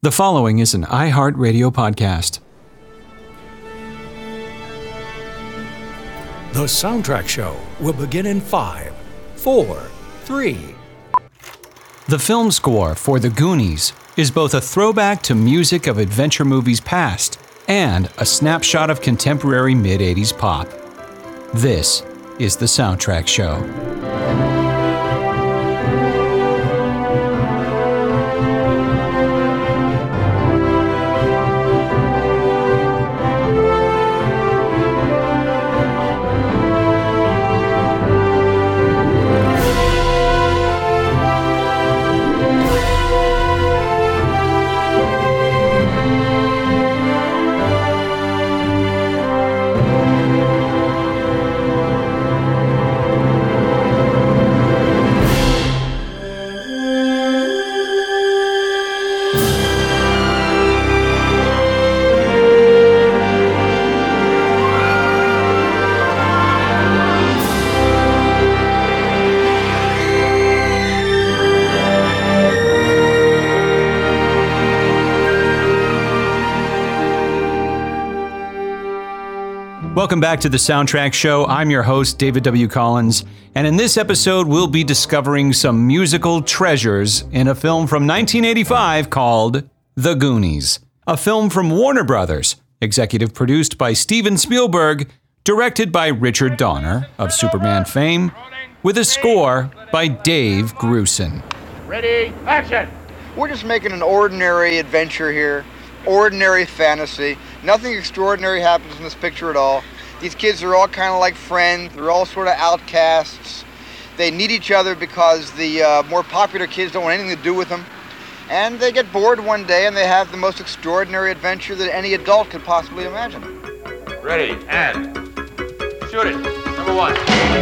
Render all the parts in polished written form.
The following is an iHeartRadio podcast. The Soundtrack Show will begin in 5, 4, 3. The film score for The Goonies is both a throwback to music of adventure movies past and a snapshot of contemporary mid-'80s pop. This is The Soundtrack Show. Welcome back to the Soundtrack Show. I'm your host, David W. Collins, and in this episode, we'll be discovering some musical treasures in a film from 1985 called The Goonies, a film from Warner Brothers, executive produced by Steven Spielberg, directed by Richard Donner of Superman fame, with a score by Dave Grusin. Ready, action! We're just making an ordinary adventure here, ordinary fantasy. Nothing extraordinary happens in this picture at all. These kids are all kind of like friends. They're all sort of outcasts. They need each other because the more popular kids don't want anything to do with them. And they get bored one day and they have the most extraordinary adventure that any adult could possibly imagine. Ready, and shoot it. Number one.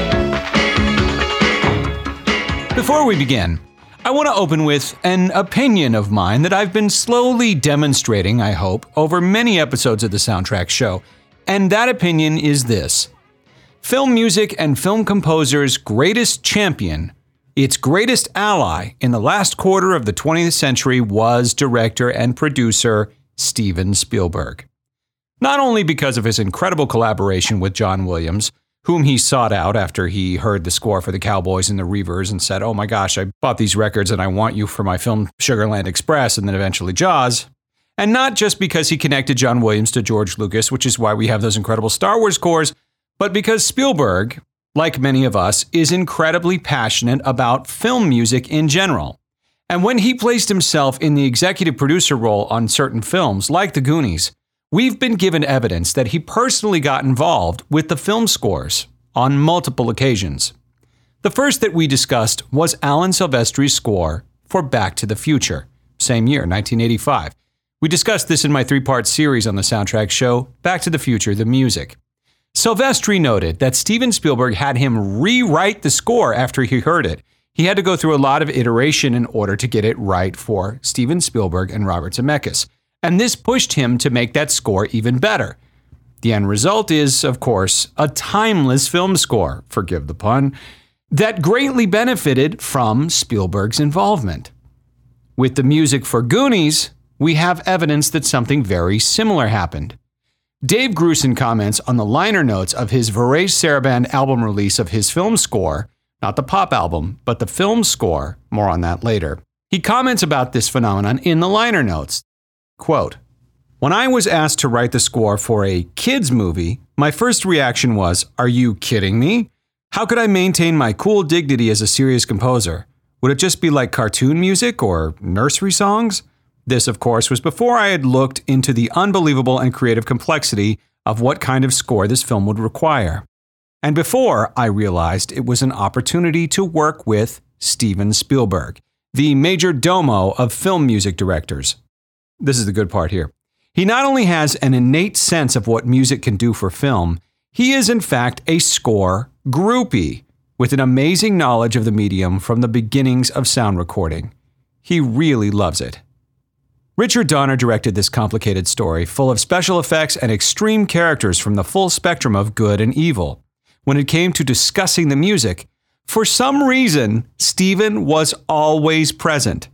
Before we begin, I want to open with an opinion of mine that I've been slowly demonstrating, I hope, over many episodes of the Soundtrack Show. And that opinion is this. Film music and film composers' greatest champion, its greatest ally in the last quarter of the 20th century was director and producer Steven Spielberg. Not only because of his incredible collaboration with John Williams, whom he sought out after he heard the score for the Cowboys and the Reavers and said, "Oh my gosh, I bought these records and I want you for my film Sugarland Express," and then eventually Jaws. And not just because he connected John Williams to George Lucas, which is why we have those incredible Star Wars scores, but because Spielberg, like many of us, is incredibly passionate about film music in general. And when he placed himself in the executive producer role on certain films, like The Goonies, we've been given evidence that he personally got involved with the film scores on multiple occasions. The first that we discussed was Alan Silvestri's score for Back to the Future, same year, 1985. We discussed this in my 3-part series on the Soundtrack Show, Back to the Future, the Music. Silvestri noted that Steven Spielberg had him rewrite the score after he heard it. He had to go through a lot of iteration in order to get it right for Steven Spielberg and Robert Zemeckis. And this pushed him to make that score even better. The end result is, of course, a timeless film score, forgive the pun, that greatly benefited from Spielberg's involvement. With the music for Goonies, we have evidence that something very similar happened. Dave Grusin comments on the liner notes of his Varesh Sarabande album release of his film score, not the pop album, but the film score, more on that later. He comments about this phenomenon in the liner notes. Quote, "When I was asked to write the score for a kids movie, my first reaction was, are you kidding me? How could I maintain my cool dignity as a serious composer? Would it just be like cartoon music or nursery songs? This, of course, was before I had looked into the unbelievable and creative complexity of what kind of score this film would require. And before I realized it was an opportunity to work with Steven Spielberg, the major domo of film music directors." This is the good part here. He not only has an innate sense of what music can do for film, he is in fact a score groupie with an amazing knowledge of the medium from the beginnings of sound recording. He really loves it. Richard Donner directed this complicated story full of special effects and extreme characters from the full spectrum of good and evil. When it came to discussing the music, for some reason, Steven was always present.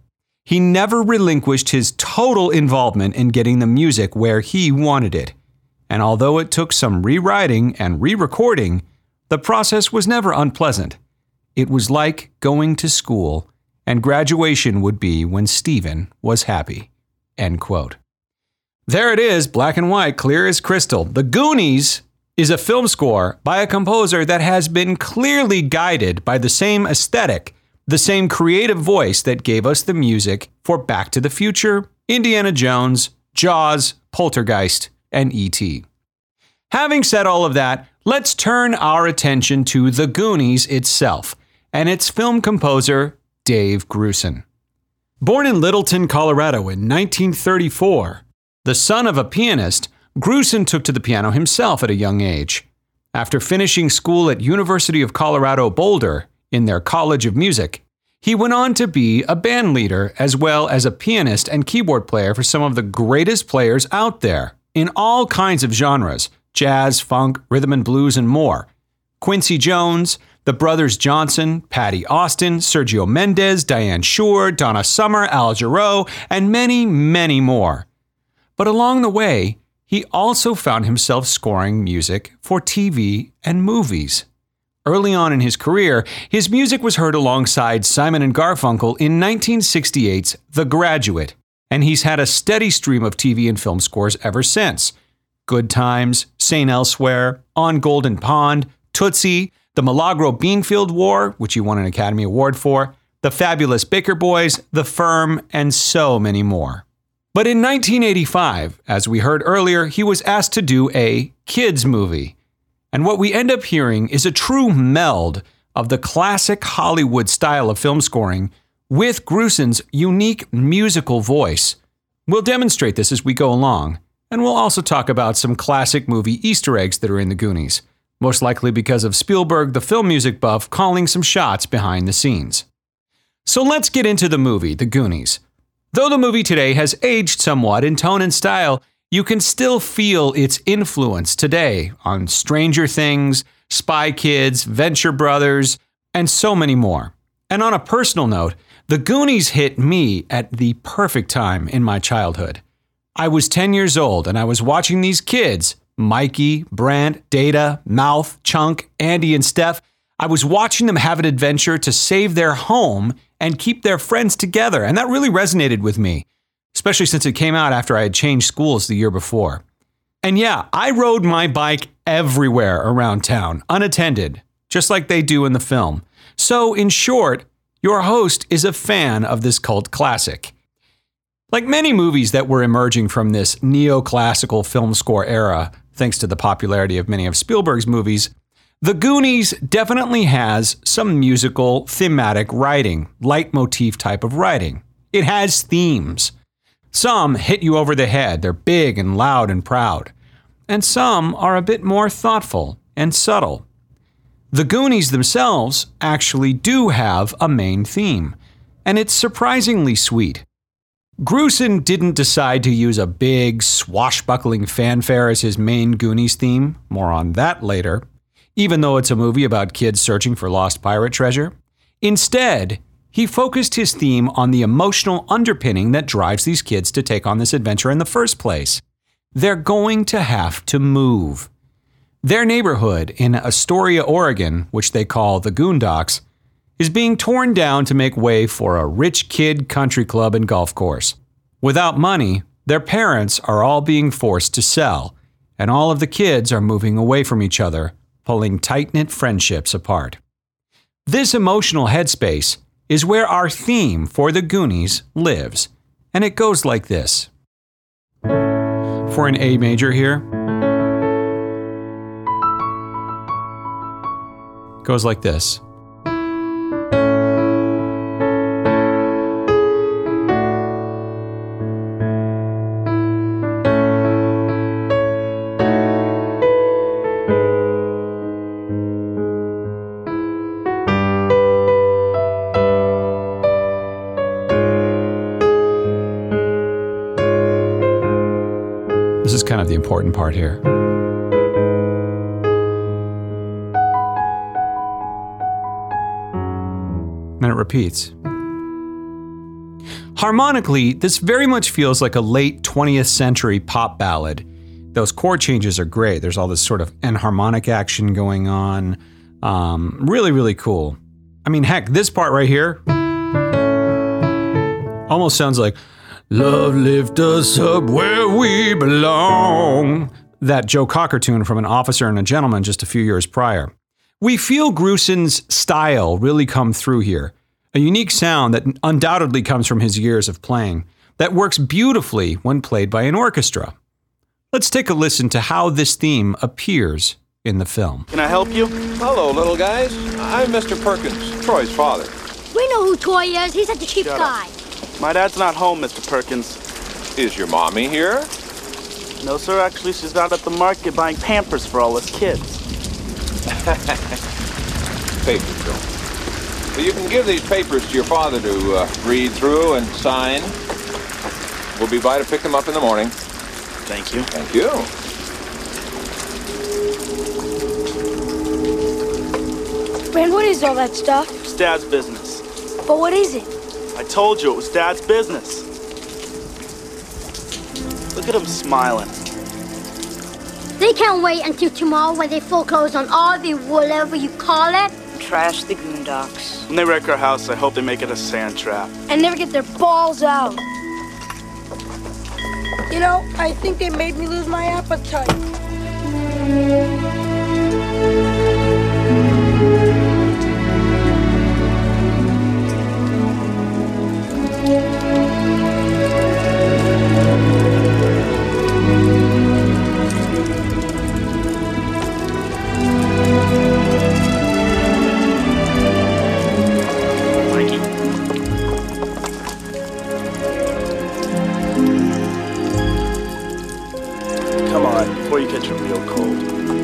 he never relinquished his total involvement in getting the music where he wanted it. And although it took some rewriting and re-recording, the process was never unpleasant. It was like going to school, and graduation would be when Steven was happy." End quote. There it is, black and white, clear as crystal. The Goonies is a film score by a composer that has been clearly guided by the same aesthetic, the same creative voice that gave us the music for Back to the Future, Indiana Jones, Jaws, Poltergeist, and E.T. Having said all of that, let's turn our attention to The Goonies itself and its film composer, Dave Grusin. Born in Littleton, Colorado in 1934, the son of a pianist, Grusin took to the piano himself at a young age. After finishing school at University of Colorado Boulder in their College of Music, he went on to be a band leader as well as a pianist and keyboard player for some of the greatest players out there in all kinds of genres: jazz, funk, rhythm and blues, and more. Quincy Jones, the brothers Johnson, Patty Austin, Sergio Mendes, Diane Shure, Donna Summer, Al Jarreau, and many, many more. But along the way, he also found himself scoring music for TV and movies. Early on in his career, his music was heard alongside Simon and Garfunkel in 1968's The Graduate, and he's had a steady stream of TV and film scores ever since. Good Times, St. Elsewhere, On Golden Pond, Tootsie, The Milagro Beanfield War, which he won an Academy Award for, The Fabulous Baker Boys, The Firm, and so many more. But in 1985, as we heard earlier, he was asked to do a kids movie. And what we end up hearing is a true meld of the classic Hollywood style of film scoring with Grusin's unique musical voice. We'll demonstrate this as we go along, and we'll also talk about some classic movie Easter eggs that are in the Goonies, most likely because of Spielberg, the film music buff, calling some shots behind the scenes. So let's get into the movie, The Goonies. Though the movie today has aged somewhat in tone and style, you can still feel its influence today on Stranger Things, Spy Kids, Venture Brothers, and so many more. And on a personal note, The Goonies hit me at the perfect time in my childhood. I was 10 years old and I was watching these kids, Mikey, Brant, Data, Mouth, Chunk, Andy, and Steph. I was watching them have an adventure to save their home and keep their friends together, and that really resonated with me, especially since it came out after I had changed schools the year before. And yeah, I rode my bike everywhere around town, unattended, just like they do in the film. So, in short, your host is a fan of this cult classic. Like many movies that were emerging from this neoclassical film score era, thanks to the popularity of many of Spielberg's movies, The Goonies definitely has some musical, thematic writing, leitmotif type of writing. It has themes. Some hit you over the head, they're big and loud and proud. And some are a bit more thoughtful and subtle. The Goonies themselves actually do have a main theme, and it's surprisingly sweet. Grusin didn't decide to use a big, swashbuckling fanfare as his main Goonies theme, more on that later, even though it's a movie about kids searching for lost pirate treasure. Instead, he focused his theme on the emotional underpinning that drives these kids to take on this adventure in the first place. They're going to have to move. Their neighborhood in Astoria, Oregon, which they call the Goondocks, is being torn down to make way for a rich kid country club and golf course. Without money, their parents are all being forced to sell, and all of the kids are moving away from each other, pulling tight-knit friendships apart. This emotional headspace is where our theme for The Goonies lives, and it goes like this. For an A major here, goes like this. This is kind of the important part here. And it repeats. Harmonically, this very much feels like a late 20th century pop ballad. Those chord changes are great. There's all this sort of enharmonic action going on. Really, really cool. I mean, heck, this part right here almost sounds like, "Love lift us up where we belong." That Joe Cocker tune from An Officer and a Gentleman just a few years prior. We feel Grusin's style really come through here. A unique sound that undoubtedly comes from his years of playing, that works beautifully when played by an orchestra. Let's take a listen to how this theme appears in the film. Can I help you? Hello, little guys. I'm Mr. Perkins, Troy's father. We know who Troy is. He's such a cheap guy. My dad's not home, Mr. Perkins. Is your mommy here? No, sir. Actually, she's out at the market buying Pampers for all his kids. Papers, Joe. So you can give these papers to your father to read through and sign. We'll be by to pick them up in the morning. Thank you. Thank you. Brand, what is all that stuff? It's Dad's business. But what is it? I told you it was Dad's business. Look at him smiling. They can't wait until tomorrow when they foreclose on all the whatever you call it. Trash the Goondocks. When they wreck our house, I hope they make it a sand trap. And never get their balls out. You know, I think they made me lose my appetite. Before you catch a real cold.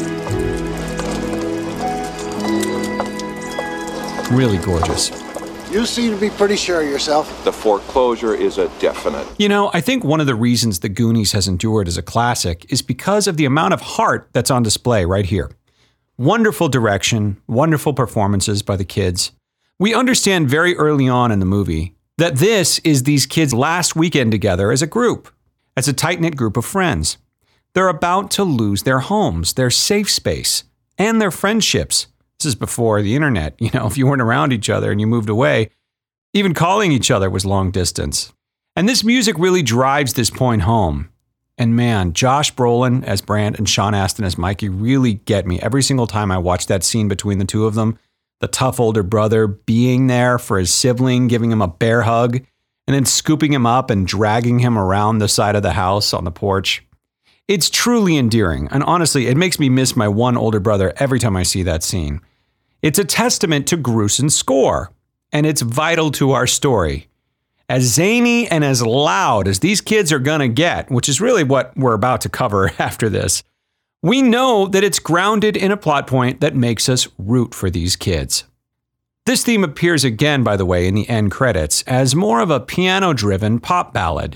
Really gorgeous. You seem to be pretty sure of yourself. The foreclosure is a definite. You know, I think one of the reasons The Goonies has endured as a classic is because of the amount of heart that's on display right here. Wonderful direction, wonderful performances by the kids. We understand very early on in the movie that this is these kids' last weekend together as a group, as a tight-knit group of friends. They're about to lose their homes, their safe space, and their friendships. This is before the internet. You know, if you weren't around each other and you moved away, even calling each other was long distance. And this music really drives this point home. And man, Josh Brolin as Brandt and Sean Astin as Mikey really get me every single time I watch that scene between the two of them. The tough older brother being there for his sibling, giving him a bear hug, and then scooping him up and dragging him around the side of the house on the porch. It's truly endearing, and honestly, it makes me miss my one older brother every time I see that scene. It's a testament to Grusin's score, and it's vital to our story. As zany and as loud as these kids are gonna get, which is really what we're about to cover after this, we know that it's grounded in a plot point that makes us root for these kids. This theme appears again, by the way, in the end credits as more of a piano-driven pop ballad.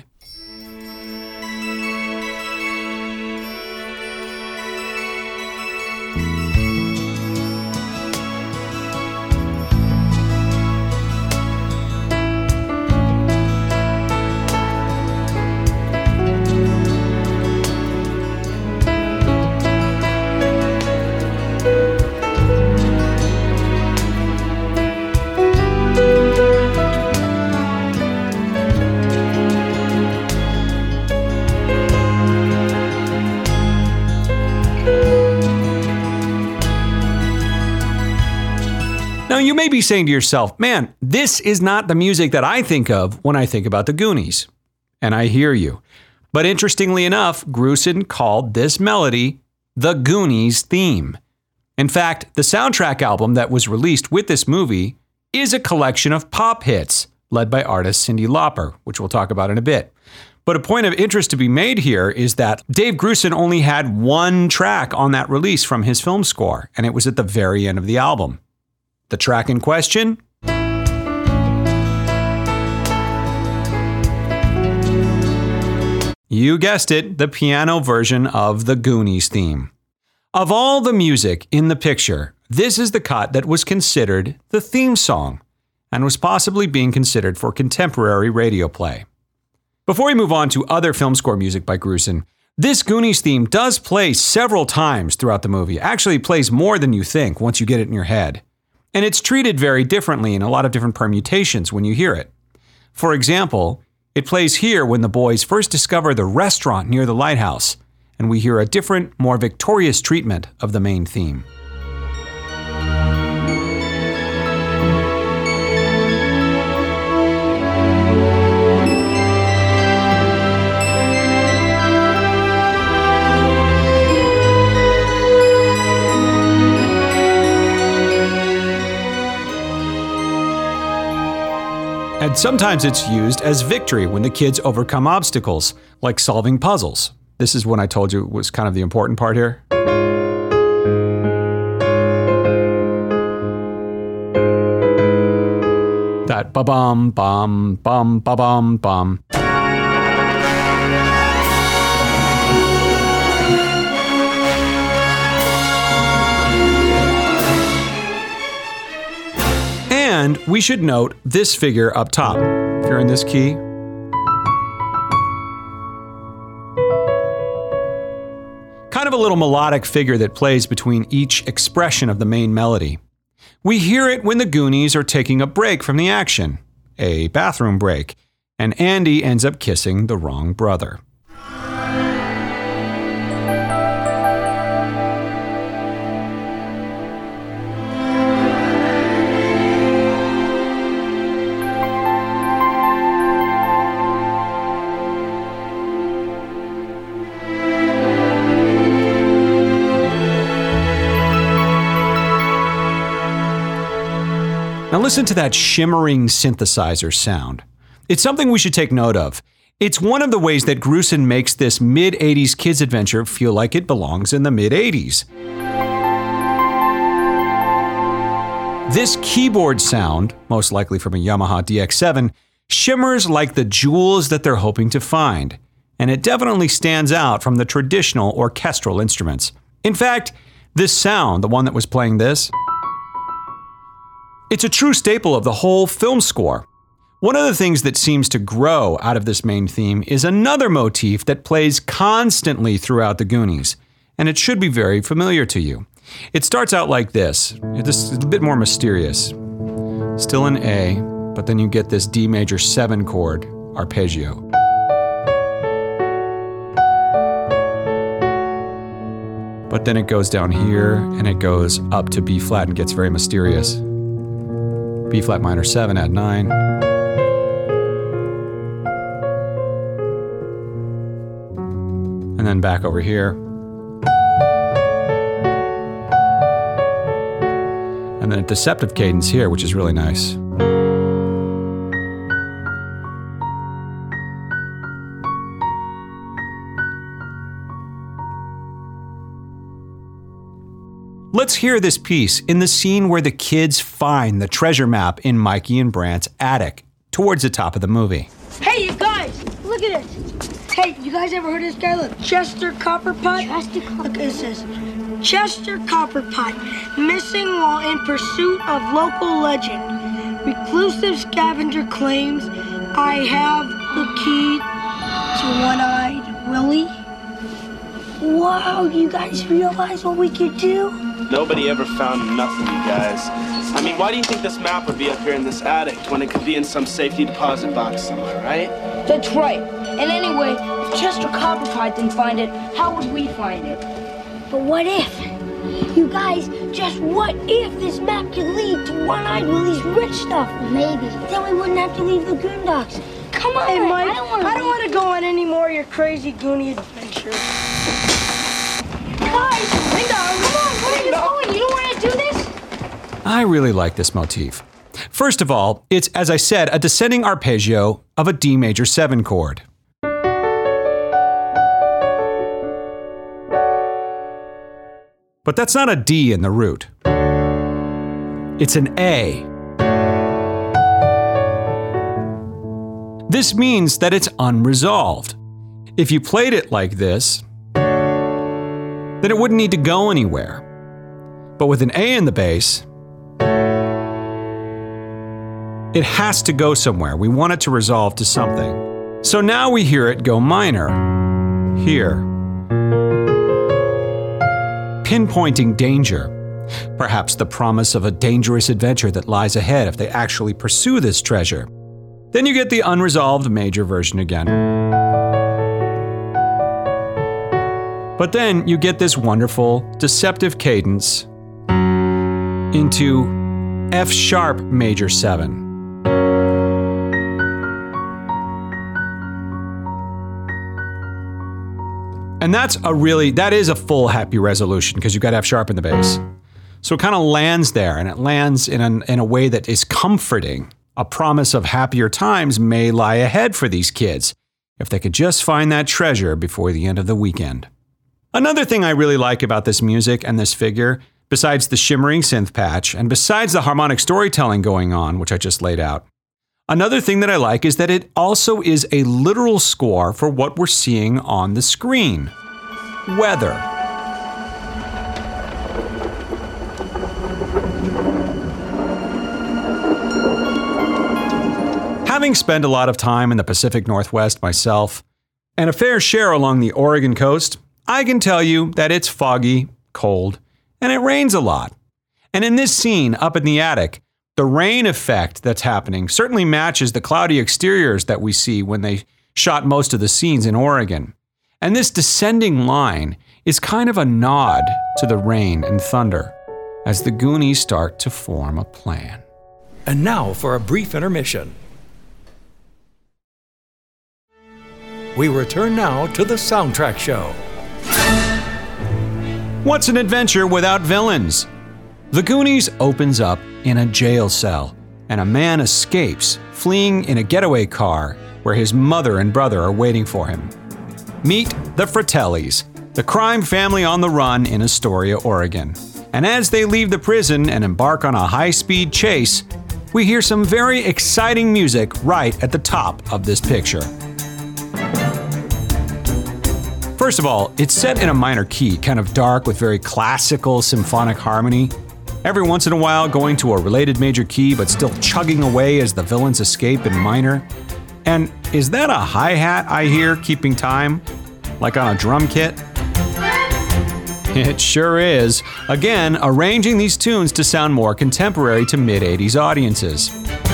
Now, you may be saying to yourself, man, this is not the music that I think of when I think about the Goonies. And I hear you. But interestingly enough, Grusin called this melody the Goonies theme. In fact, the soundtrack album that was released with this movie is a collection of pop hits led by artist Cyndi Lauper, which we'll talk about in a bit. But a point of interest to be made here is that Dave Grusin only had one track on that release from his film score, and it was at the very end of the album. The track in question? You guessed it, the piano version of the Goonies theme. Of all the music in the picture, this is the cut that was considered the theme song. and was possibly being considered for contemporary radio play. Before we move on to other film score music by Grusin, this Goonies theme does play several times throughout the movie. Actually, it plays more than you think once you get it in your head. And it's treated very differently in a lot of different permutations when you hear it. For example, it plays here when the boys first discover the restaurant near the lighthouse, and we hear a different, more victorious treatment of the main theme. And sometimes it's used as victory when the kids overcome obstacles, like solving puzzles. This is when I told you was kind of the important part here. That ba-bum, bum, bum, ba-bum, bum. And we should note this figure up top. If you're in this key, kind of a little melodic figure that plays between each expression of the main melody. We hear it when the Goonies are taking a break from the action, a bathroom break, and Andy ends up kissing the wrong brother. Now listen to that shimmering synthesizer sound. It's something we should take note of. It's one of the ways that Grusin makes this mid-80s kids adventure feel like it belongs in the mid-80s. This keyboard sound, most likely from a Yamaha DX7, shimmers like the jewels that they're hoping to find, and it definitely stands out from the traditional orchestral instruments. In fact, this sound, the one that was playing this, it's a true staple of the whole film score. One of the things that seems to grow out of this main theme is another motif that plays constantly throughout the Goonies, and it should be very familiar to you. It starts out like this. It's a bit more mysterious. Still an A, but then you get this D major 7 chord arpeggio. But then it goes down here, and it goes up to B flat and gets very mysterious. B flat minor 7 at 9. And then back over here. And then a deceptive cadence here, which is really nice. Let's hear this piece in the scene where the kids find the treasure map in Mikey and Brant's attic, towards the top of the movie. Hey, you guys! Look at it! Hey, you guys ever heard of this guy? Look, Chester Copperpot. Chester Copperpot. Look, it says, Chester Copperpot, missing while in pursuit of local legend. Reclusive scavenger claims, I have the key to One-Eyed Willie. Wow, you guys realize what we could do? Nobody ever found nothing, you guys. I mean, why do you think this map would be up here in this attic when it could be in some safety deposit box somewhere, right? That's right. And anyway, if Chester Copperpot didn't find it, how would we find it? But what if? You guys, just what if this map could lead to One-Eyed Willie's rich stuff? Maybe. Then we wouldn't have to leave the Goondocks. Come on, hey, Mike. I don't want to go on any more of your crazy Goonie adventures. Guys, come on, where are you going? You don't want to do this? I really like this motif. First of all, it's, as I said, a descending arpeggio of a D major 7 chord. But that's not a D in the root. It's an A. This means that it's unresolved. If you played it like this, then it wouldn't need to go anywhere. But with an A in the bass, It has to go somewhere. We want it to resolve to something. So now we hear it go minor. Here. Pinpointing danger. Perhaps the promise of a dangerous adventure that lies ahead if they actually pursue this treasure. Then you get the unresolved major version again. But then you get this wonderful, deceptive cadence into F sharp major 7. And that is a full happy resolution because you've got F sharp in the bass. So it kind of lands there, and it lands in a way that is comforting. A promise of happier times may lie ahead for these kids if they could just find that treasure before the end of the weekend. Another thing I really like about this music and this figure, besides the shimmering synth patch, and besides the harmonic storytelling going on, which I just laid out, another thing that I like is that it also is a literal score for what we're seeing on the screen. Weather. Having spent a lot of time in the Pacific Northwest myself, and a fair share along the Oregon coast, I can tell you that it's foggy, cold, and it rains a lot. And in this scene up in the attic, the rain effect that's happening certainly matches the cloudy exteriors that we see when they shot most of the scenes in Oregon. And this descending line is kind of a nod to the rain and thunder as the Goonies start to form a plan. And now for a brief intermission. We return now to the soundtrack show. What's an adventure without villains? The Goonies opens up in a jail cell, and a man escapes, fleeing in a getaway car where his mother and brother are waiting for him. Meet the Fratellis, the crime family on the run in Astoria, Oregon. And as they leave the prison and embark on a high-speed chase, we hear some very exciting music right at the top of this picture. First of all, it's set in a minor key, kind of dark with very classical symphonic harmony. Every once in a while going to a related major key, but still chugging away as the villains escape in minor. And is that a hi-hat I hear keeping time? Like on a drum kit? It sure is. Again, arranging these tunes to sound more contemporary to mid-80s audiences.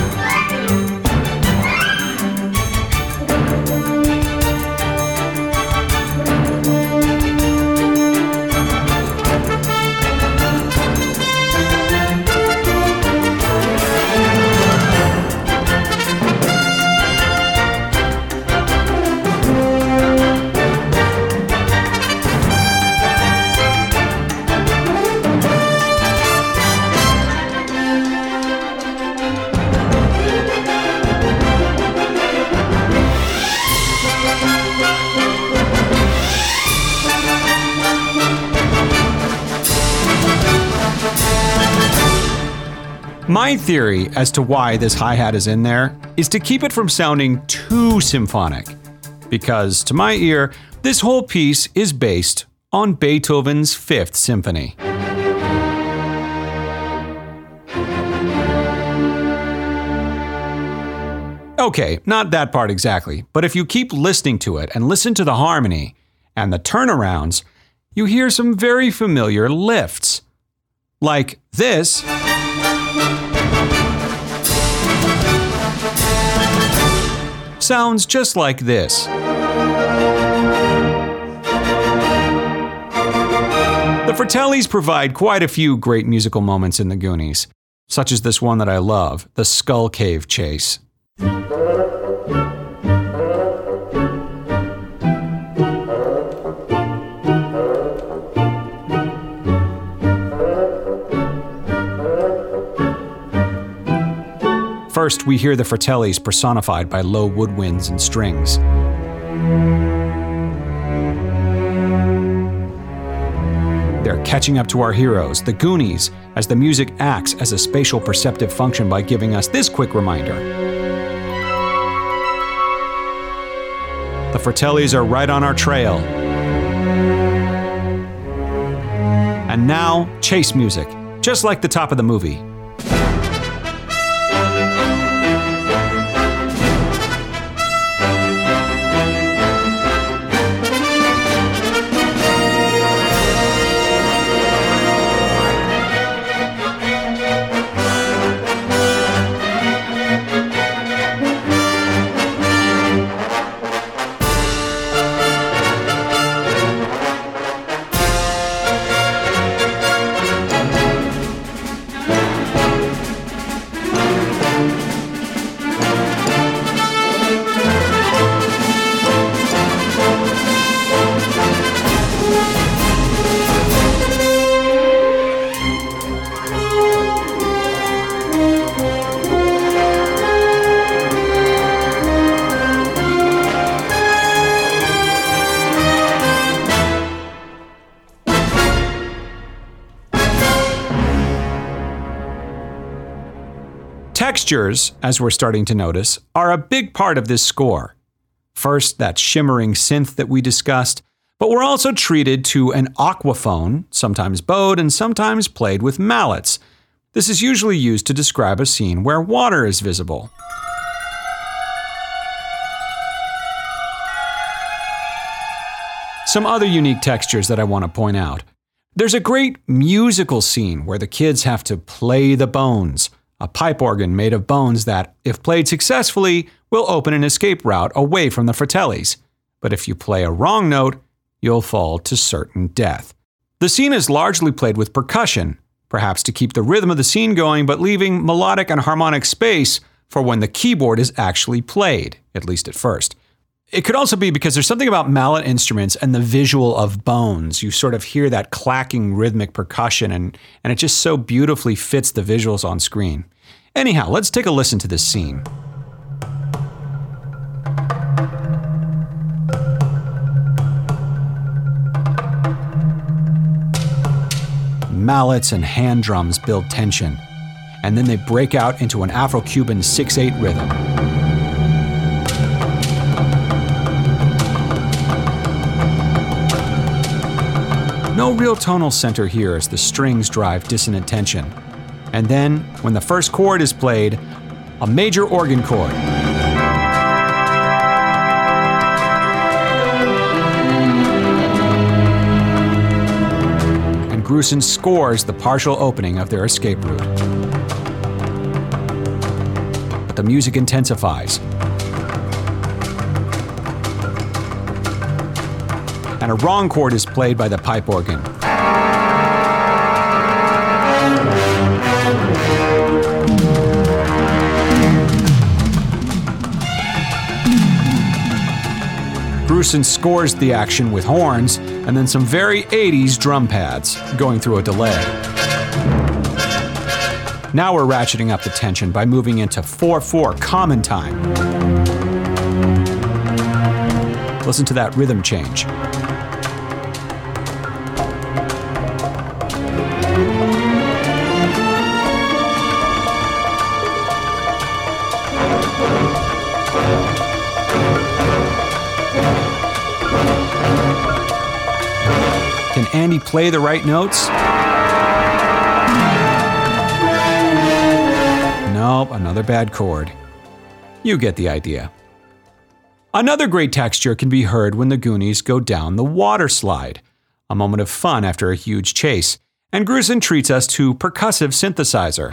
My theory as to why this hi-hat is in there is to keep it from sounding too symphonic. Because, to my ear, this whole piece is based on Beethoven's Fifth Symphony. Okay, not that part exactly, but if you keep listening to it and listen to the harmony and the turnarounds, you hear some very familiar lifts. Like this. Sounds just like this. The Fratellis provide quite a few great musical moments in the Goonies, such as this one that I love, the Skull Cave Chase. First, we hear the Fratellis personified by low woodwinds and strings. They're catching up to our heroes, the Goonies, as the music acts as a spatial perceptive function by giving us this quick reminder. The Fratellis are right on our trail. And now, chase music, just like the top of the movie. Textures, as we're starting to notice, are a big part of this score. First, that shimmering synth that we discussed, but we're also treated to an aquaphone, sometimes bowed and sometimes played with mallets. This is usually used to describe a scene where water is visible. Some other unique textures that I want to point out. There's a great musical scene where the kids have to play the bones, a pipe organ made of bones that, if played successfully, will open an escape route away from the Fratellis. But if you play a wrong note, you'll fall to certain death. The scene is largely played with percussion, perhaps to keep the rhythm of the scene going, but leaving melodic and harmonic space for when the keyboard is actually played, at least at first. It could also be because there's something about mallet instruments and the visual of bones. You sort of hear that clacking rhythmic percussion, and it just so beautifully fits the visuals on screen. Anyhow, let's take a listen to this scene. Mallets and hand drums build tension, and then they break out into an Afro-Cuban 6/8 rhythm. No real tonal center here as the strings drive dissonant tension. And then, when the first chord is played, a major organ chord. And Grusin scores the partial opening of their escape route. But the music intensifies. And a wrong chord is played by the pipe organ. Grusin scores the action with horns and then some very 80s drum pads going through a delay. Now we're ratcheting up the tension by moving into 4/4 common time. Listen to that rhythm change. Can Andy play the right notes? Nope, another bad chord. You get the idea. Another great texture can be heard when the Goonies go down the water slide, a moment of fun after a huge chase, and Grusin treats us to percussive synthesizer.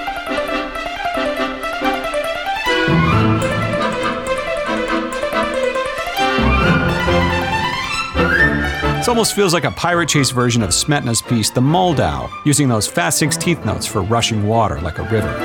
This almost feels like a Pirate Chase version of Smetana's piece, The Moldau, using those fast 16th notes for rushing water like a river.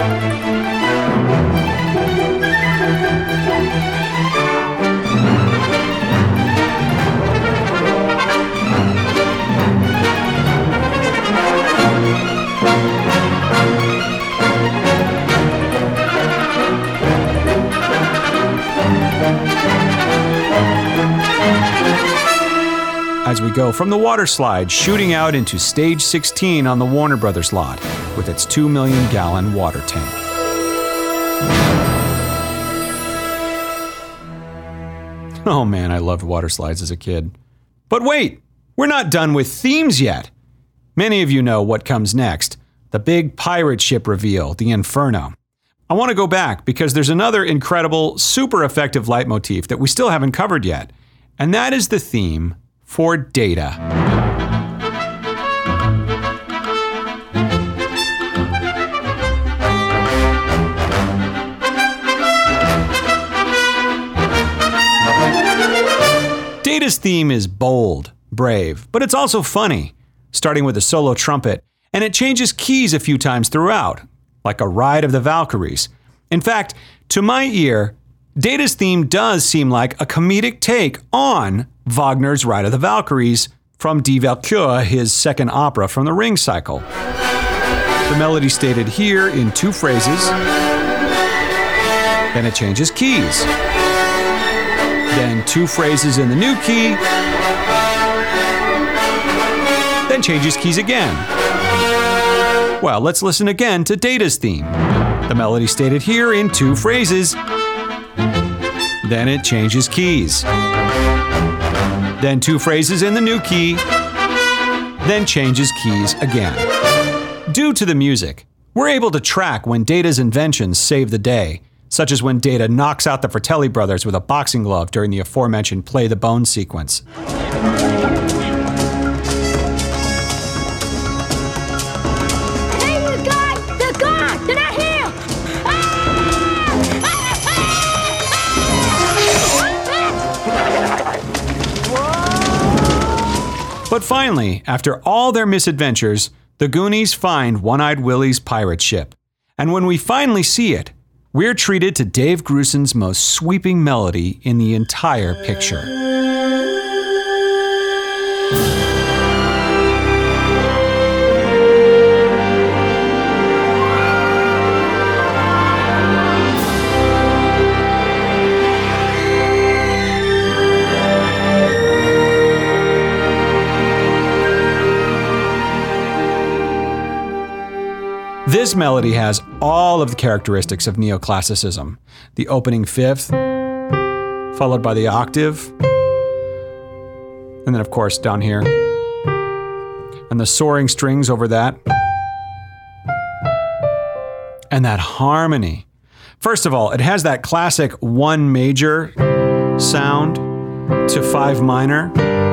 As we go from the water slide, shooting out into stage 16 on the Warner Brothers lot with its 2 million gallon water tank. Oh man, I loved water slides as a kid. But wait, we're not done with themes yet. Many of you know what comes next, the big pirate ship reveal, the Inferno. I want to go back because there's another incredible, super effective leitmotif that we still haven't covered yet, and that is the theme for Data. Data's theme is bold, brave, but it's also funny, starting with a solo trumpet, and it changes keys a few times throughout, like a Ride of the Valkyries. In fact, to my ear, Data's theme does seem like a comedic take on Wagner's Ride of the Valkyries from Die Walküre, his second opera from the Ring cycle. The melody stated here in 2 phrases, then it changes keys. Then 2 phrases in the new key, then changes keys again. Well, let's listen again to Data's theme. The melody stated here in 2 phrases. Then it changes keys. Then 2 phrases in the new key. Then changes keys again. Due to the music, we're able to track when Data's inventions save the day, such as when Data knocks out the Fratelli brothers with a boxing glove during the aforementioned Play the Bone sequence. Hey, you guys! They're gone! They're not here! But finally, after all their misadventures, the Goonies find One-Eyed Willie's pirate ship. And when we finally see it, we're treated to Dave Grusin's most sweeping melody in the entire picture. This melody has all of the characteristics of neoclassicism. The opening fifth, followed by the octave, and then of course down here, and the soaring strings over that, and that harmony. First of all, it has that classic 1 major sound to 5 minor,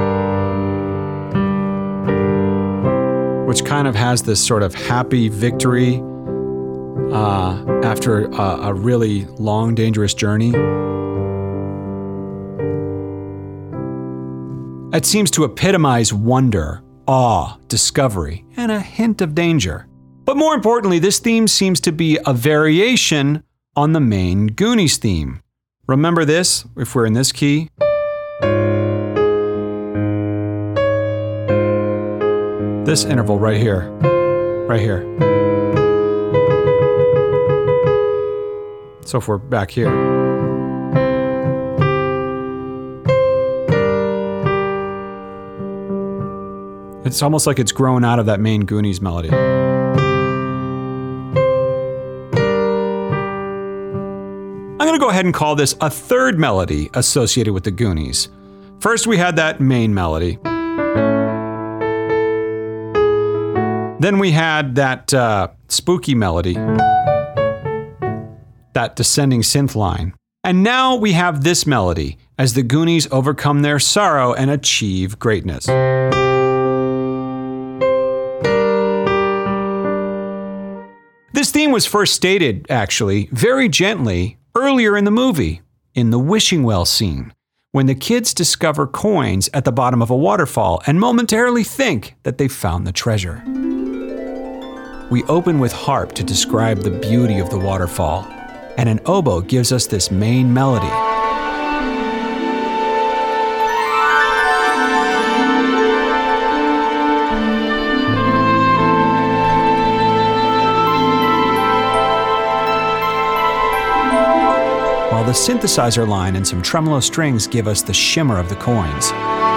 which kind of has this sort of happy victory after a really long, dangerous journey. It seems to epitomize wonder, awe, discovery, and a hint of danger. But more importantly, this theme seems to be a variation on the main Goonies theme. Remember this, if we're in this key? This interval right here. Right here. So if we're back here. It's almost like it's grown out of that main Goonies melody. I'm going to go ahead and call this a third melody associated with the Goonies. First we had that main melody. Then we had that spooky melody, that descending synth line. And now we have this melody as the Goonies overcome their sorrow and achieve greatness. This theme was first stated, actually, very gently earlier in the movie, in the wishing well scene, when the kids discover coins at the bottom of a waterfall and momentarily think that they've found the treasure. We open with harp to describe the beauty of the waterfall, and an oboe gives us this main melody. While the synthesizer line and some tremolo strings give us the shimmer of the coins.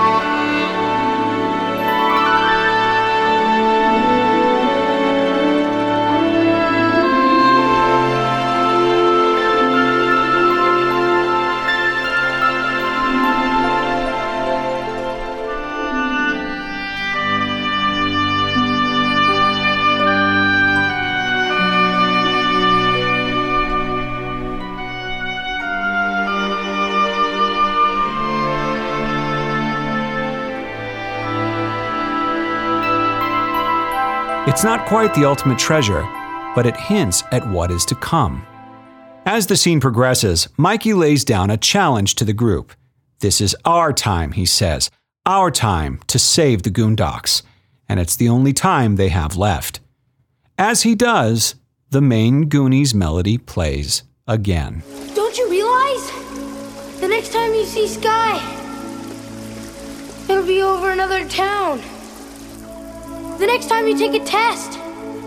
It's not quite the ultimate treasure, but it hints at what is to come. As the scene progresses, Mikey lays down a challenge to the group. This is our time, he says, our time to save the Goondocks, and it's the only time they have left. As he does, the main Goonies melody plays again. Don't you realize? The next time you see Sky, it'll be over another town. The next time you take a test,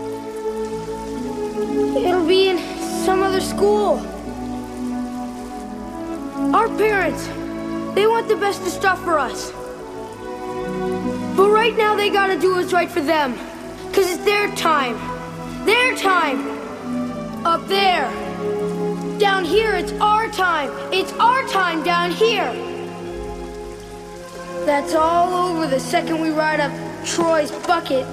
it'll be in some other school. Our parents, they want the best of stuff for us. But right now they gotta do what's right for them, 'cause it's their time. Their time! Up there. Down here, it's our time. It's our time down here. That's all over the second we ride up Troy's bucket.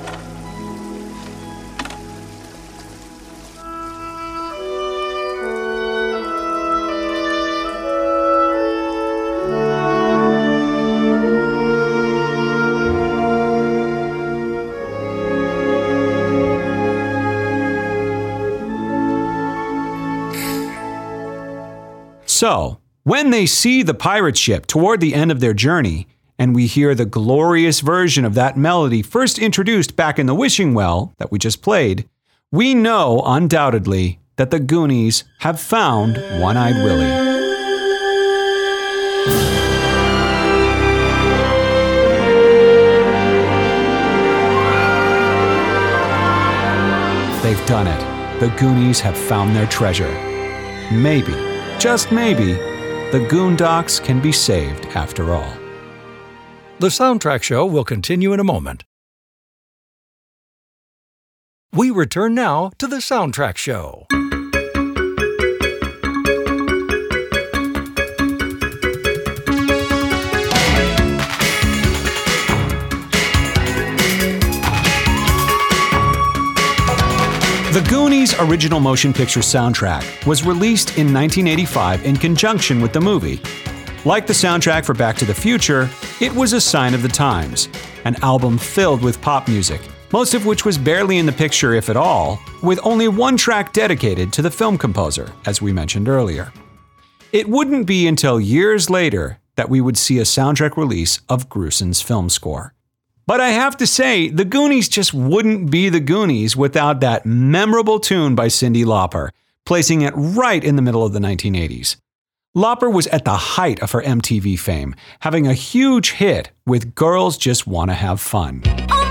So, when they see the pirate ship toward the end of their journey, and we hear the glorious version of that melody first introduced back in the Wishing Well that we just played, we know undoubtedly that the Goonies have found One-Eyed Willie. They've done it. The Goonies have found their treasure. Maybe, just maybe, the Goondocks can be saved after all. The Soundtrack Show will continue in a moment. We return now to the Soundtrack Show. The Goonies' original motion picture soundtrack was released in 1985 in conjunction with the movie. Like the soundtrack for Back to the Future, it was a sign of the times, an album filled with pop music, most of which was barely in the picture if at all, with only one track dedicated to the film composer, as we mentioned earlier. It wouldn't be until years later that we would see a soundtrack release of Grusin's film score. But I have to say, the Goonies just wouldn't be the Goonies without that memorable tune by Cyndi Lauper, placing it right in the middle of the 1980s. Lauper was at the height of her MTV fame, having a huge hit with Girls Just Wanna Have Fun.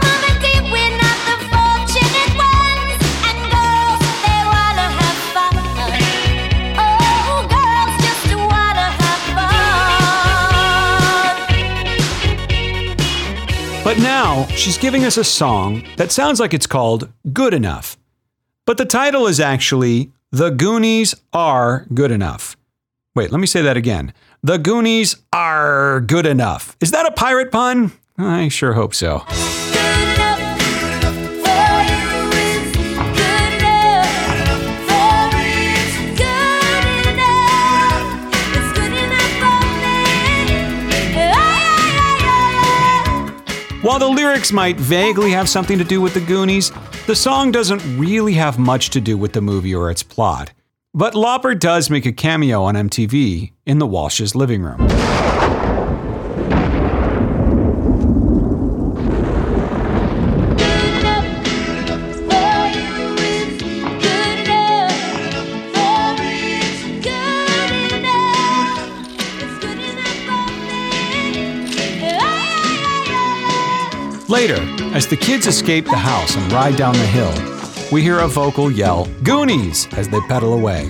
But now, she's giving us a song that sounds like it's called Good Enough. But the title is actually The Goonies Are Good Enough. Wait, let me say that again. The Goonies Are Good Enough. Is that a pirate pun? I sure hope so. While the lyrics might vaguely have something to do with the Goonies, the song doesn't really have much to do with the movie or its plot. But Lauper does make a cameo on MTV in the Walsh's living room. Later, as the kids escape the house and ride down the hill, we hear a vocal yell, "Goonies!" as they pedal away.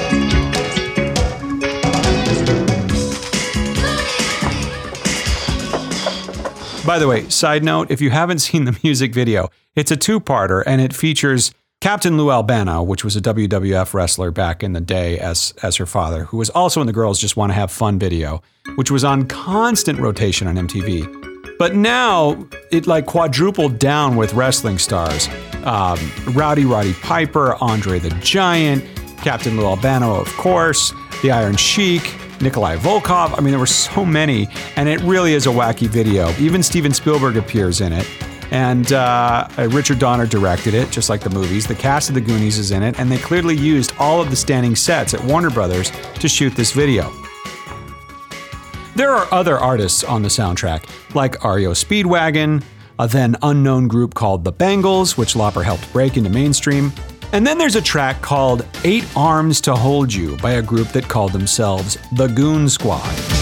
By the way, side note, if you haven't seen the music video, it's a two-parter and it features Captain Lou Albano, which was a WWF wrestler back in the day as her father, who was also in the Girls Just Want to Have Fun video, which was on constant rotation on MTV. But now, it like quadrupled down with wrestling stars. Rowdy Roddy Piper, Andre the Giant, Captain Lou Albano, of course, the Iron Sheik, Nikolai Volkov. I mean, there were so many, and it really is a wacky video. Even Steven Spielberg appears in it, and Richard Donner directed it, just like the movies. The cast of the Goonies is in it, and they clearly used all of the standing sets at Warner Brothers to shoot this video. There are other artists on the soundtrack, like REO Speedwagon, a then unknown group called The Bangles, which Lauper helped break into mainstream. And then there's a track called 8 Arms to Hold You by a group that called themselves The Goon Squad.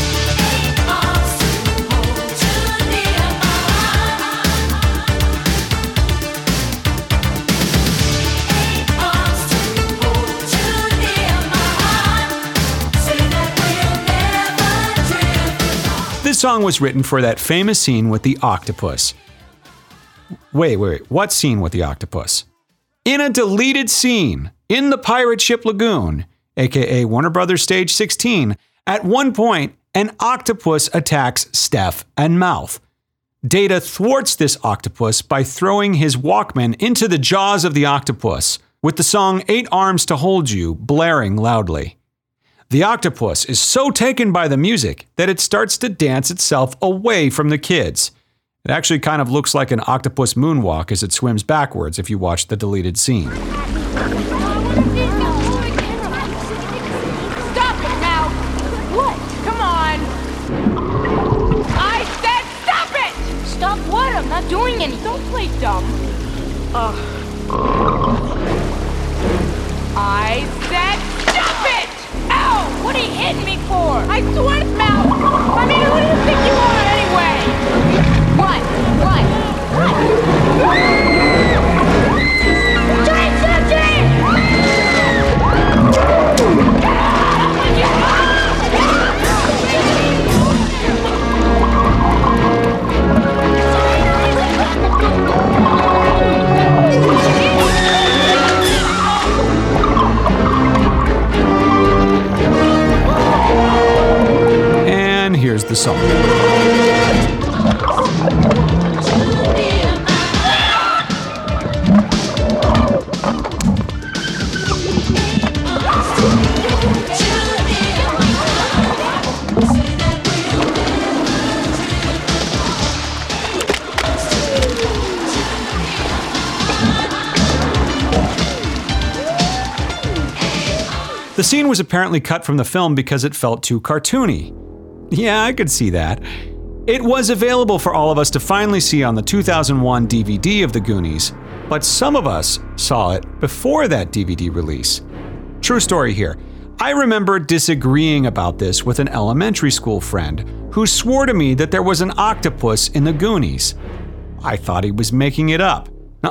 This song was written for that famous scene with the octopus. Wait, what scene with the octopus? In a deleted scene in the pirate ship Lagoon, aka Warner Brothers Stage 16, at one point, an octopus attacks Steph and Mouth. Data thwarts this octopus by throwing his Walkman into the jaws of the octopus, with the song 8 Arms to Hold You blaring loudly. The octopus is so taken by the music that it starts to dance itself away from the kids. It actually kind of looks like an octopus moonwalk as it swims backwards if you watch the deleted scene. Stop it now! What? Come on! I said stop it! Stop what? I'm not doing anything. Don't play dumb. I said stop it! Ow! What are you hitting me for? I swear, Mouth! I mean, who do you think you are anyway? What? And here's the song. The scene was apparently cut from the film because it felt too cartoony. Yeah, I could see that. It was available for all of us to finally see on the 2001 DVD of The Goonies, but some of us saw it before that DVD release. True story here. I remember disagreeing about this with an elementary school friend who swore to me that there was an octopus in The Goonies. I thought he was making it up.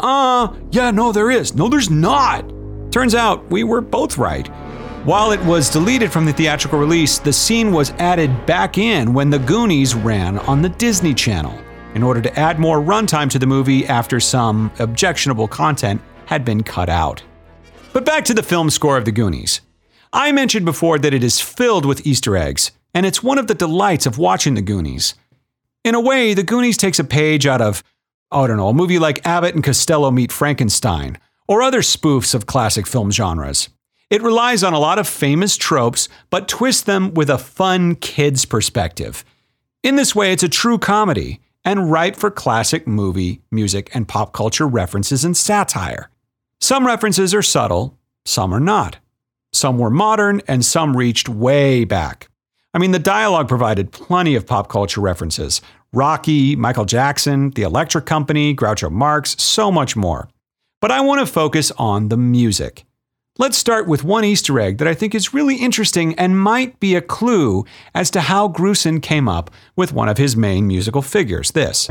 Yeah, no, there is. No, there's not. Turns out we were both right. While it was deleted from the theatrical release, the scene was added back in when The Goonies ran on the Disney Channel, in order to add more runtime to the movie after some objectionable content had been cut out. But back to the film score of The Goonies. I mentioned before that it is filled with Easter eggs, and it's one of the delights of watching The Goonies. In a way, The Goonies takes a page out of, a movie like Abbott and Costello Meet Frankenstein, or other spoofs of classic film genres. It relies on a lot of famous tropes, but twists them with a fun kid's perspective. In this way, it's a true comedy, and ripe for classic movie, music, and pop culture references and satire. Some references are subtle, some are not. Some were modern, and some reached way back. I mean, the dialogue provided plenty of pop culture references. Rocky, Michael Jackson, The Electric Company, Groucho Marx, so much more. But I want to focus on the music. Let's start with one Easter egg that I think is really interesting and might be a clue as to how Grusin came up with one of his main musical figures, this.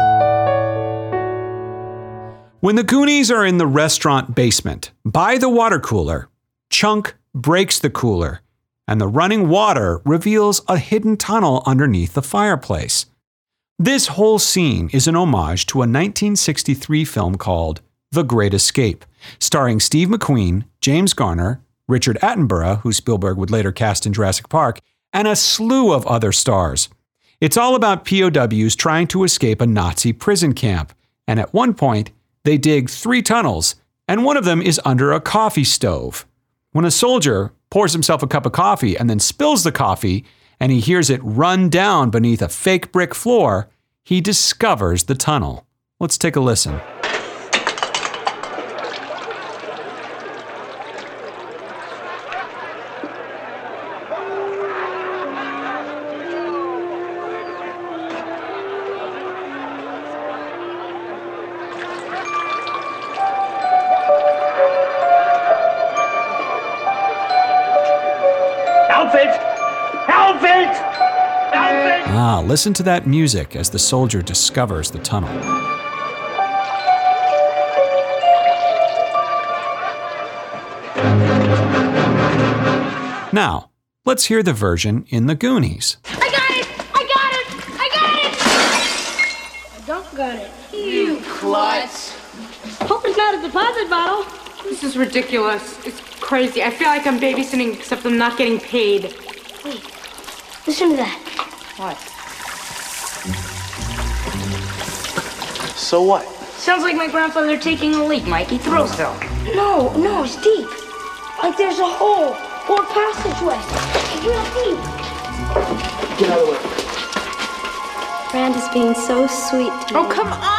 When the Goonies are in the restaurant basement, by the water cooler, Chunk breaks the cooler, and the running water reveals a hidden tunnel underneath the fireplace. This whole scene is an homage to a 1963 film called The Great Escape, starring Steve McQueen, James Garner, Richard Attenborough, who Spielberg would later cast in Jurassic Park, and a slew of other stars. It's all about POWs trying to escape a Nazi prison camp, and at one point, they dig 3 tunnels, and one of them is under a coffee stove. When a soldier pours himself a cup of coffee and then spills the coffee, and he hears it run down beneath a fake brick floor, he discovers the tunnel. Let's take a listen. Listen to that music as the soldier discovers the tunnel. Now, let's hear the version in The Goonies. I got it! I got it! I got it! I don't got it. You klutz! Hope it's not a deposit bottle. This is ridiculous. It's crazy. I feel like I'm babysitting, except I'm not getting paid. Wait, listen to that. What? So what? Sounds like my grandfather taking a leak, Mikey. Thrill cell. No, it's deep. Like there's a hole or passageway. It's real deep. Get out of the way. Brand is being so sweet to me. Oh, come on!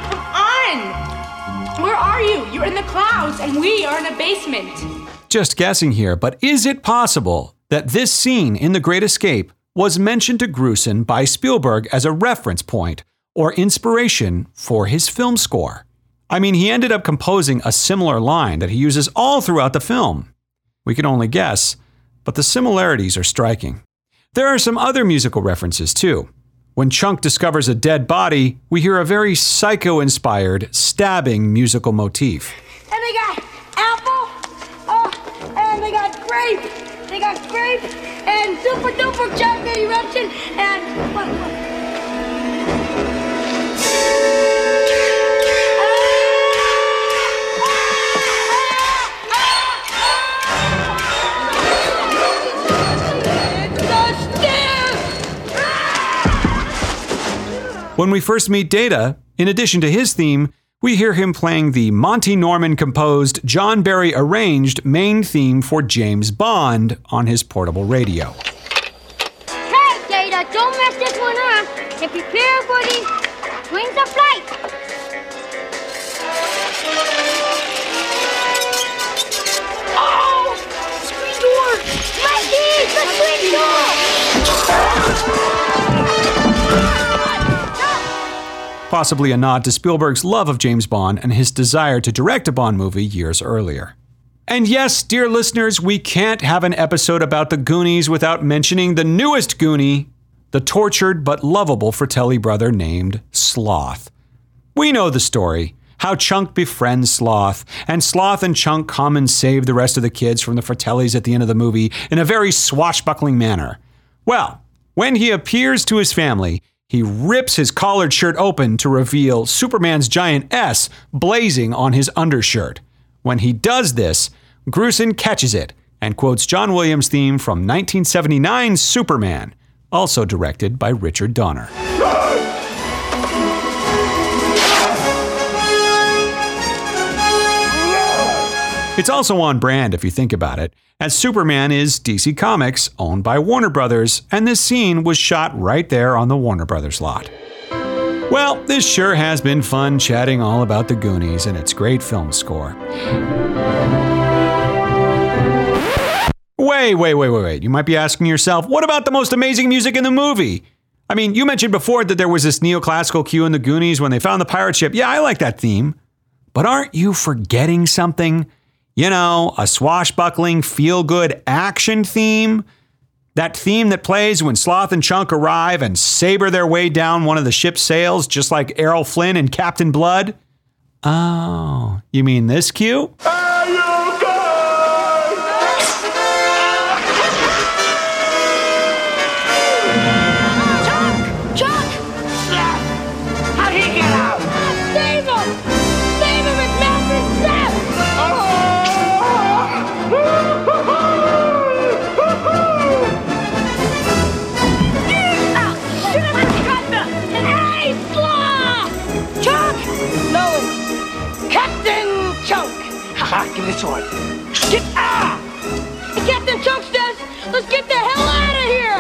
Where are you? You're in the clouds, and we are in a basement. Just guessing here, but is it possible that this scene in The Great Escape was mentioned to Grusin by Spielberg as a reference point or inspiration for his film score? I mean, he ended up composing a similar line that he uses all throughout the film. We can only guess, but the similarities are striking. There are some other musical references too. When Chunk discovers a dead body, we hear a very Psycho-inspired, stabbing musical motif. And they got apple, and they got grape. They got grape and super duper chocolate eruption and what? When we first meet Data, in addition to his theme, we hear him playing the Monty Norman composed, John Barry arranged main theme for James Bond on his portable radio. Hey, Data, don't mess this one up. And prepare for the wings of flight. Oh! Screen door! Mikey, the screen door! Possibly a nod to Spielberg's love of James Bond and his desire to direct a Bond movie years earlier. And yes, dear listeners, we can't have an episode about the Goonies without mentioning the newest Goonie, the tortured but lovable Fratelli brother named Sloth. We know the story, how Chunk befriends Sloth, and Sloth and Chunk come and save the rest of the kids from the Fratellis at the end of the movie in a very swashbuckling manner. Well, when he appears to his family, he rips his collared shirt open to reveal Superman's giant S blazing on his undershirt. When he does this, Grusin catches it and quotes John Williams' theme from 1979's Superman, also directed by Richard Donner. It's also on brand if you think about it, as Superman is DC Comics, owned by Warner Brothers, and this scene was shot right there on the Warner Brothers lot. Well, this sure has been fun chatting all about the Goonies and its great film score. Wait. You might be asking yourself, what about the most amazing music in the movie? I mean, you mentioned before that there was this neoclassical cue in the Goonies when they found the pirate ship. Yeah, I like that theme. But aren't you forgetting something? You know, a swashbuckling, feel-good action theme? That theme that plays when Sloth and Chunk arrive and saber their way down one of the ship's sails, just like Errol Flynn and Captain Blood? Oh, you mean this cue? Chunk! How'd he get out? Save him! Save him! It's Master Step! Hey, Sloth! Chunk! No, Captain Chunk! Haha, give me the sword. Get out! Captain Chunk says, let's get the hell out of here!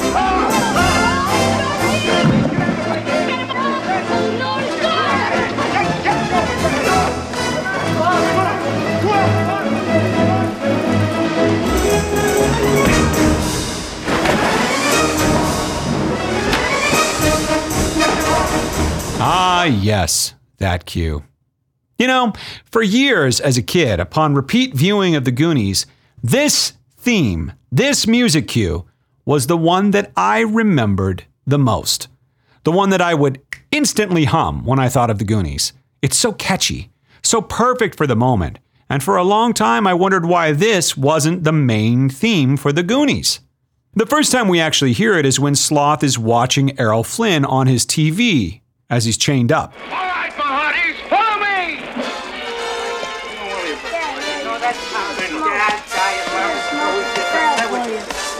Ah, yes, that cue. You know, for years as a kid, upon repeat viewing of the Goonies, this theme, this music cue, was the one that I remembered the most. The one that I would instantly hum when I thought of the Goonies. It's so catchy, so perfect for the moment, and for a long time I wondered why this wasn't the main theme for the Goonies. The first time we actually hear it is when Sloth is watching Errol Flynn on his TV as he's chained up. All right, my hearties, follow me!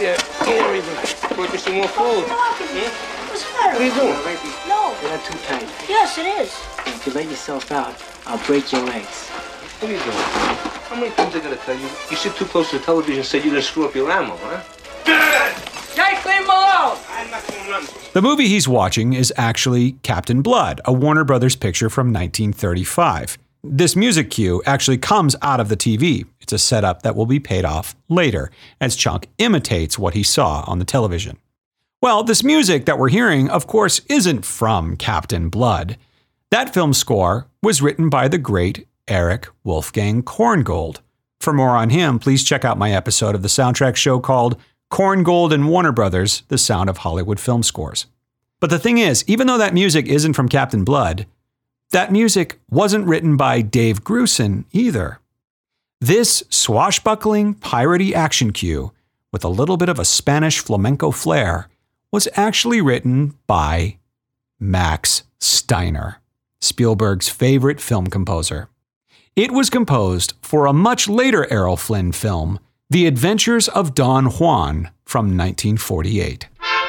Yeah, eat everything. Put you some more food. What's the matter? What are you doing? No. You're not too tight. Yes, it is. If you let yourself out, I'll break your legs. What are you doing? How many times I gotta tell you? You sit too close to the television and say you're gonna screw up your ammo, huh? Jake, leave him alone! I'm not gonna run. The movie he's watching is actually Captain Blood, a Warner Brothers picture from 1935. This music cue actually comes out of the TV. It's a setup that will be paid off later, as Chunk imitates what he saw on the television. Well, this music that we're hearing, of course, isn't from Captain Blood. That film score was written by the great Erich Wolfgang Korngold. For more on him, please check out my episode of the Soundtrack Show called Korngold and Warner Brothers, The Sound of Hollywood Film Scores. But the thing is, even though that music isn't from Captain Blood, that music wasn't written by Dave Grusin either. This swashbuckling, piratey action cue, with a little bit of a Spanish flamenco flair, was actually written by Max Steiner, Spielberg's favorite film composer. It was composed for a much later Errol Flynn film, The Adventures of Don Juan, from 1948.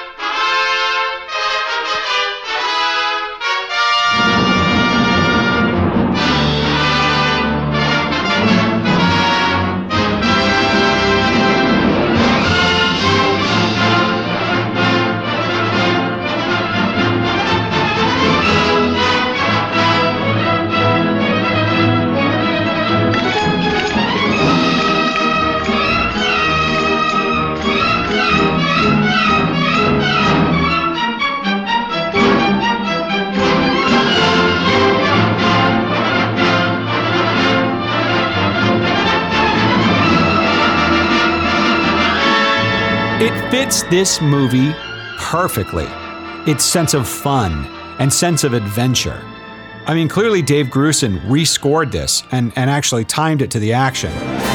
It fits this movie perfectly. Its sense of fun and sense of adventure. I mean, clearly Dave Grusin rescored this and actually timed it to the action.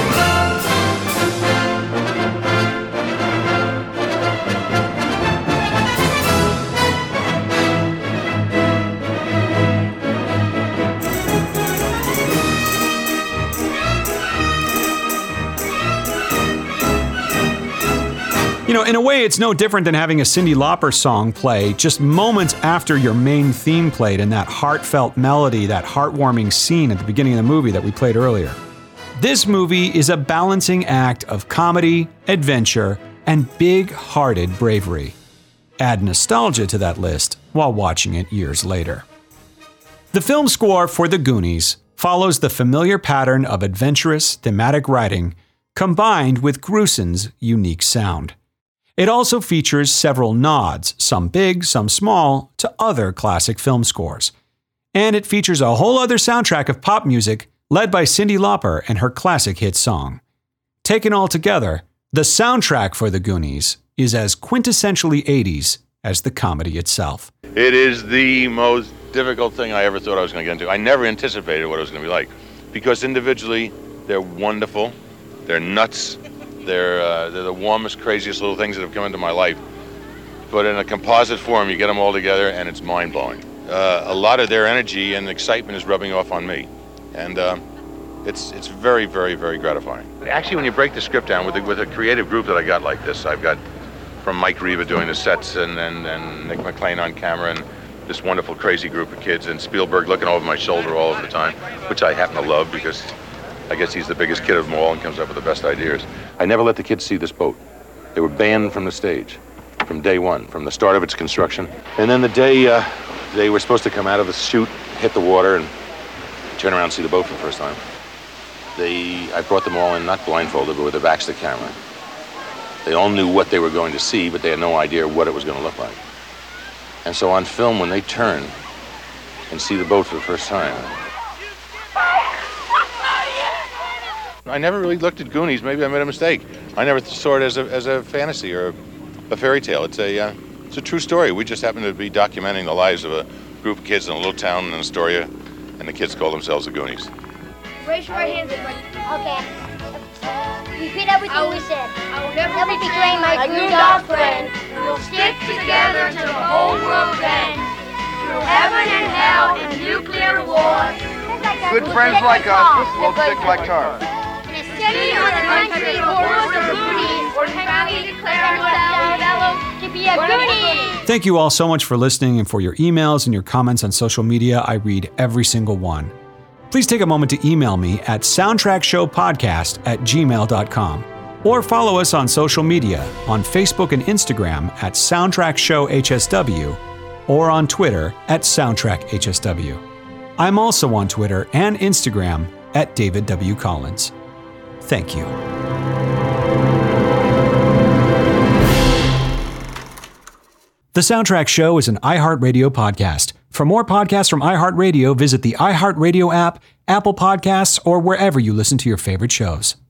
You know, in a way, it's no different than having a Cyndi Lauper song play just moments after your main theme played in that heartfelt melody, that heartwarming scene at the beginning of the movie that we played earlier. This movie is a balancing act of comedy, adventure, and big-hearted bravery. Add nostalgia to that list while watching it years later. The film score for The Goonies follows the familiar pattern of adventurous, thematic writing combined with Grusin's unique sound. It also features several nods, some big, some small, to other classic film scores. And it features a whole other soundtrack of pop music led by Cyndi Lauper and her classic hit song. Taken all together, the soundtrack for The Goonies is as quintessentially 80s as the comedy itself. It is the most difficult thing I ever thought I was going to get into. I never anticipated what it was going to be like, because individually they're wonderful, they're nuts, they're the warmest, craziest little things that have come into my life. But in a composite form, you get them all together, and it's mind-blowing. A lot of their energy and excitement is rubbing off on me, and it's very, very, very gratifying. Actually, when you break the script down with a creative group that I got like this, I've got from Mike Riva doing the sets and Nick McLean on camera and this wonderful, crazy group of kids, and Spielberg looking over my shoulder all of the time, which I happen to love because I guess he's the biggest kid of them all and comes up with the best ideas. I never let the kids see this boat. They were banned from the stage from day one, from the start of its construction. And then the day they were supposed to come out of the chute, hit the water, and turn around and see the boat for the first time, I brought them all in, not blindfolded, but with their backs to the camera. They all knew what they were going to see, but they had no idea what it was going to look like. And so on film, when they turn and see the boat for the first time, I never really looked at Goonies. Maybe I made a mistake. I never saw it as a fantasy or a fairy tale. It's a true story. We just happen to be documenting the lives of a group of kids in a little town in Astoria, and the kids call themselves the Goonies. Raise your right hands. Okay. Repeat everything we said. I will never betray my Goondog friend. We'll stick together till the whole world ends. Through heaven and hell and nuclear war. Good friends like us will stick like tar. In a city or the country, the horrors of Goonies, or family to be a Goonie. Thank you all so much for listening and for your emails and your comments on social media. I read every single one. Please take a moment to email me at soundtrackshowpodcast@gmail.com or follow us on social media on Facebook and Instagram at Soundtrack Show HSW or on Twitter at Soundtrack HSW. I'm also on Twitter and Instagram at David W. Collins. Thank you. The Soundtrack Show is an iHeartRadio podcast. For more podcasts from iHeartRadio, visit the iHeartRadio app, Apple Podcasts, or wherever you listen to your favorite shows.